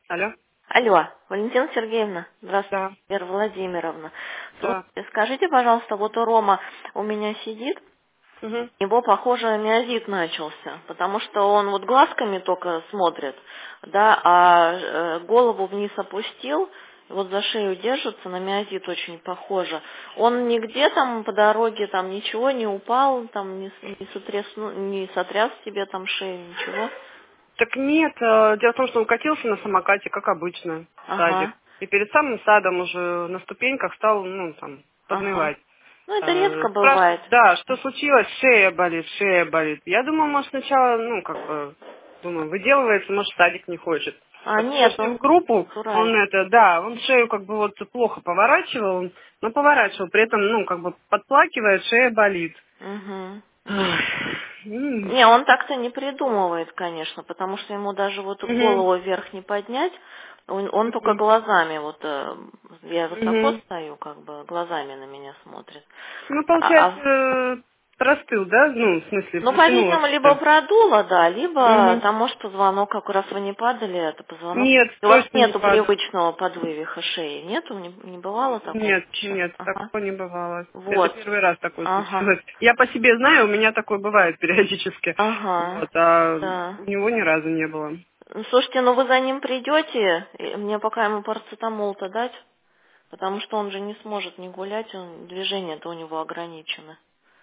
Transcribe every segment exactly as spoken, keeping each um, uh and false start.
Алло? Алло, Валентина Сергеевна, здравствуйте, Да, Вера Владимировна. да. Слушайте, скажите, пожалуйста, вот у Рома у меня сидит, Угу. у него, похоже, миозит начался, потому что он вот глазками только смотрит, да, а э, голову вниз опустил, вот за шею держится, на миозит очень похоже. Он нигде там по дороге там ничего не упал, там не, с- не, сотряс, ну, не сотряс себе там шею, ничего. Так нет, э, дело в том, что он катился на самокате, как обычно, в садик. Ага, И перед самым садом уже на ступеньках стал, ну, там, ага. поднывать. Ну, это Э, редко Спрашивает, бывает. да, что случилось? Шея болит, шея болит. Я думаю, может, сначала, ну, как бы, думаю, выделывается, может, в садик не хочет. А, Потом нет, зашли в он группу, он натурально. это, да, он шею как бы вот плохо поворачивал, но поворачивал, при этом, ну, как бы подплакивает, шея болит. Угу. Ах, м, Не, он так-то не придумывает, конечно, потому что ему даже вот мгм, голову вверх не поднять, он, он только мгм, глазами, вот э, я высоко мгм. стою, как бы глазами на меня смотрит. Ну, А, получается, а э, простыл, да? Ну, в смысле, Ну, потянуло по-видимому, либо как-то. продуло, да, либо Мгм. там, может, позвонок, как раз вы не падали, это позвонок. Нет, У вас точно не нету падал. привычного подвывиха шеи, нету, не, не бывало такого Нет, еще? нет, Ага. такого не бывало. Это Вот. первый раз такое Ага. случилось. Я по себе знаю, у меня такое бывает периодически. Ага. Вот, а Да. у него ни разу не было. Ну, слушайте, ну вы за ним придете, и мне пока ему парацетамол-то дать, потому что он же не сможет не гулять, он, движения-то у него ограничены.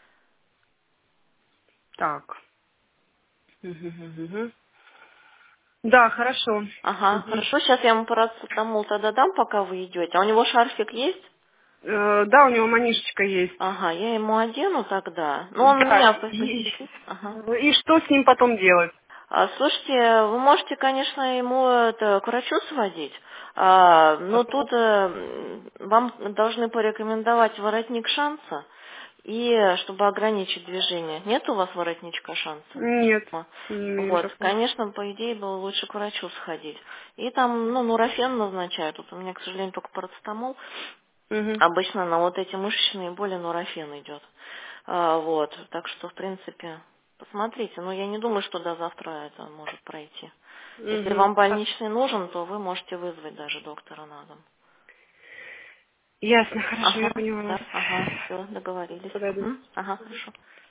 Так. Мгм, мгм. Да, хорошо. Ага, Мгм. хорошо, сейчас я ему парацетамол тогда дам, пока вы идете. А у него шарфик есть? Э, Да, у него манишечка есть. Ага, я ему одену тогда. Ну, он у Да, меня по- и, посидит. Ага. и что с ним потом делать? А, слушайте, вы можете, конечно, ему это, к врачу сводить, а, но тут э, м, вам должны порекомендовать воротник шанса, и чтобы ограничить движение. Нет у вас воротничка шанса? Нет, А, не имею Вот, такого. конечно, по идее было лучше к врачу сходить. И там, ну, нурофен назначают. Вот у меня, к сожалению, только парацетамол. Мгм. Обычно на вот эти мышечные боли нурофен идет. А, вот, так что, в принципе, посмотрите. Но я не думаю, что до завтра это может пройти. Если Мгм. вам больничный нужен, то вы можете вызвать даже доктора на дом. Ясно, хорошо, я Ага, поняла вас. да, ага, все, договорились. Куда Мгм, ага, хорошо.